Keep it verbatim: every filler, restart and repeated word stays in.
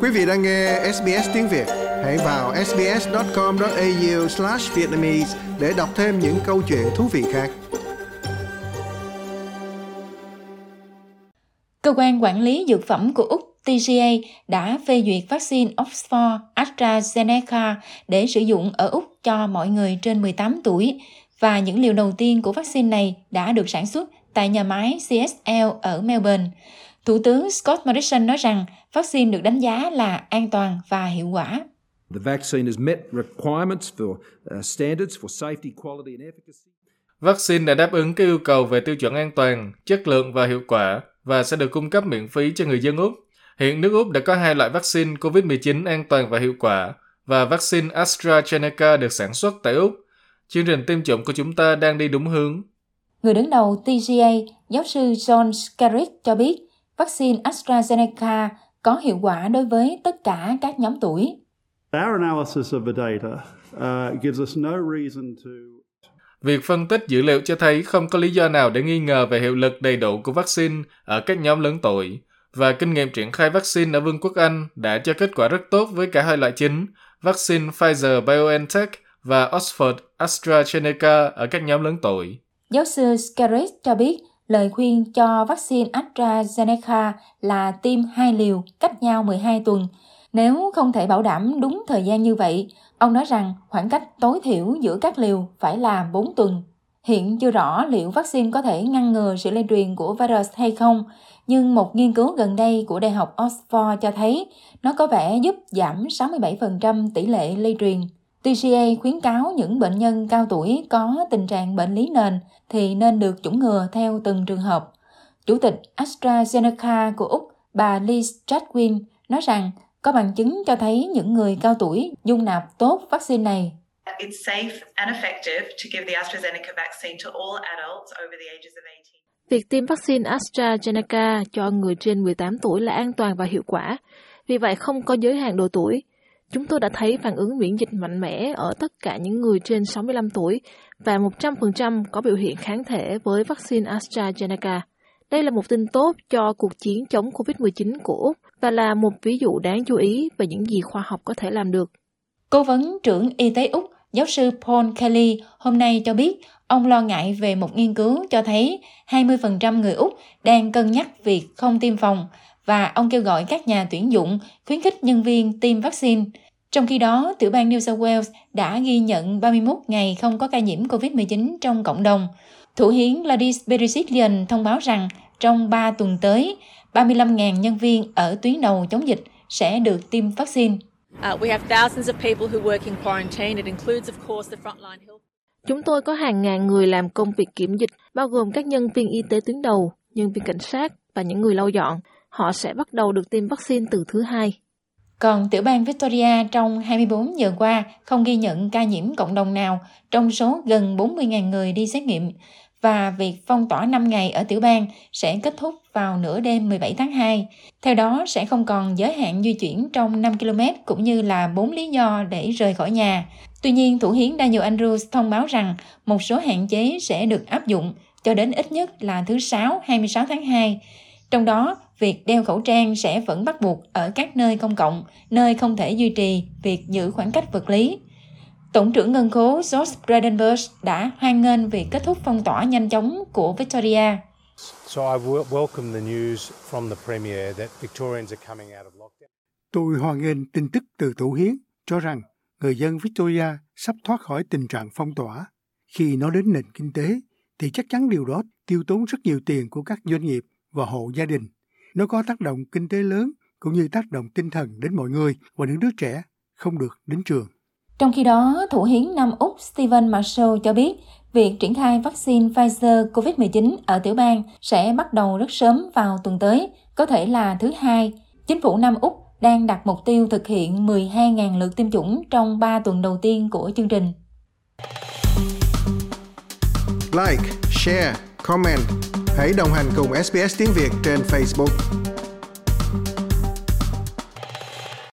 Quý vị đang nghe ét bê ét tiếng Việt. Hãy vào ét bê ét chấm com chấm a u slash vietnamese để đọc thêm những câu chuyện thú vị khác. Cơ quan quản lý dược phẩm của Úc T G A đã phê duyệt vaccine Oxford AstraZeneca để sử dụng ở Úc cho mọi người trên mười tám tuổi, và những liều đầu tiên của vaccine này đã được sản xuất tại nhà máy C S L ở Melbourne. Thủ tướng Scott Morrison nói rằng vaccine được đánh giá là an toàn và hiệu quả. The vaccine has met requirements for uh, standards for safety, quality and efficacy. Vaccine đã đáp ứng các yêu cầu về tiêu chuẩn an toàn, chất lượng và hiệu quả và sẽ được cung cấp miễn phí cho người dân Úc. Hiện nước Úc đã có hai loại vaccine covid mười chín an toàn và hiệu quả, và vaccine AstraZeneca được sản xuất tại Úc. Chương trình tiêm chủng của chúng ta đang đi đúng hướng. Người đứng đầu T G A, giáo sư John Scarritt cho biết vaccine AstraZeneca có hiệu quả đối với tất cả các nhóm tuổi. Our analysis of the data uh, gives us no reason to... Việc phân tích dữ liệu cho thấy không có lý do nào để nghi ngờ về hiệu lực đầy đủ của vaccine ở các nhóm lớn tuổi, và kinh nghiệm triển khai vaccine ở Vương quốc Anh đã cho kết quả rất tốt với cả hai loại chính, vaccine Pfizer-BioNTech và Oxford AstraZeneca ở các nhóm lớn tuổi. Giáo sư Scarritt cho biết lời khuyên cho vaccine AstraZeneca là tiêm hai liều cách nhau mười hai tuần. Nếu không thể bảo đảm đúng thời gian như vậy, ông nói rằng khoảng cách tối thiểu giữa các liều phải là bốn tuần. Hiện chưa rõ liệu vaccine có thể ngăn ngừa sự lây truyền của virus hay không, nhưng một nghiên cứu gần đây của Đại học Oxford cho thấy nó có vẻ giúp giảm sáu mươi bảy phần trăm tỷ lệ lây truyền. T G A khuyến cáo những bệnh nhân cao tuổi có tình trạng bệnh lý nền thì nên được chủng ngừa theo từng trường hợp. Chủ tịch AstraZeneca của Úc, bà Liz Chatwin, nói rằng có bằng chứng cho thấy những người cao tuổi dung nạp tốt vaccine này. It's safe and effective to give the AstraZeneca vaccine to all adults over the ages of eighteen. Việc tiêm vaccine AstraZeneca cho người trên mười tám tuổi là an toàn và hiệu quả, vì vậy không có giới hạn độ tuổi. Chúng tôi đã thấy phản ứng miễn dịch mạnh mẽ ở tất cả những người trên sáu mươi lăm tuổi và một trăm phần trăm có biểu hiện kháng thể với vaccine AstraZeneca. Đây là một tin tốt cho cuộc chiến chống covid mười chín của Úc và là một ví dụ đáng chú ý về những gì khoa học có thể làm được. Cố vấn trưởng Y tế Úc, giáo sư Paul Kelly, hôm nay cho biết ông lo ngại về một nghiên cứu cho thấy hai mươi phần trăm người Úc đang cân nhắc việc không tiêm phòng, và ông kêu gọi các nhà tuyển dụng khuyến khích nhân viên tiêm vaccine. Trong khi đó, tiểu bang New South Wales đã ghi nhận ba mươi mốt ngày không có ca nhiễm covid mười chín trong cộng đồng. Thủ hiến Gladys Berejiklian thông báo rằng trong ba tuần tới, ba mươi lăm nghìn nhân viên ở tuyến đầu chống dịch sẽ được tiêm vaccine. Uh, we have thousands of people who work in quarantine. It includes, of course, the frontline health. Chúng tôi có hàng ngàn người làm công việc kiểm dịch, bao gồm các nhân viên y tế tuyến đầu, nhân viên cảnh sát và những người lau dọn. Họ sẽ bắt đầu được tiêm vaccine từ thứ hai. Còn tiểu bang Victoria trong hai mươi bốn giờ qua không ghi nhận ca nhiễm cộng đồng nào trong số gần bốn mươi nghìn người đi xét nghiệm, và việc phong tỏa năm ngày ở tiểu bang sẽ kết thúc vào nửa đêm mười bảy tháng hai. Theo đó, sẽ không còn giới hạn di chuyển trong năm ki lô mét cũng như là bốn lý do để rời khỏi nhà. Tuy nhiên, thủ hiến Daniel Andrews thông báo rằng một số hạn chế sẽ được áp dụng cho đến ít nhất là thứ Sáu hai mươi sáu tháng hai. Trong đó, việc đeo khẩu trang sẽ vẫn bắt buộc ở các nơi công cộng, nơi không thể duy trì việc giữ khoảng cách vật lý. Tổng trưởng ngân khố George Frydenberg đã hoan nghênh việc kết thúc phong tỏa nhanh chóng của Victoria. So I welcome the news from the Premier that Victorians are coming out of lockdown. Tôi hoan nghênh tin tức từ thủ hiến cho rằng người dân Victoria sắp thoát khỏi tình trạng phong tỏa. Khi nói đến nền kinh tế, thì chắc chắn điều đó tiêu tốn rất nhiều tiền của các doanh nghiệp và hộ gia đình. Nó có tác động kinh tế lớn cũng như tác động tinh thần đến mọi người và những đứa trẻ không được đến trường. Trong khi đó, thủ hiến Nam Úc Stephen Marshall cho biết việc triển khai vaccine Pfizer covid mười chín ở tiểu bang sẽ bắt đầu rất sớm vào tuần tới, có thể là thứ Hai. Chính phủ Nam Úc đang đặt mục tiêu thực hiện mười hai nghìn lượt tiêm chủng trong ba tuần đầu tiên của chương trình. Like, share, comment. Hãy đồng hành cùng ét bê ét tiếng Việt trên Facebook.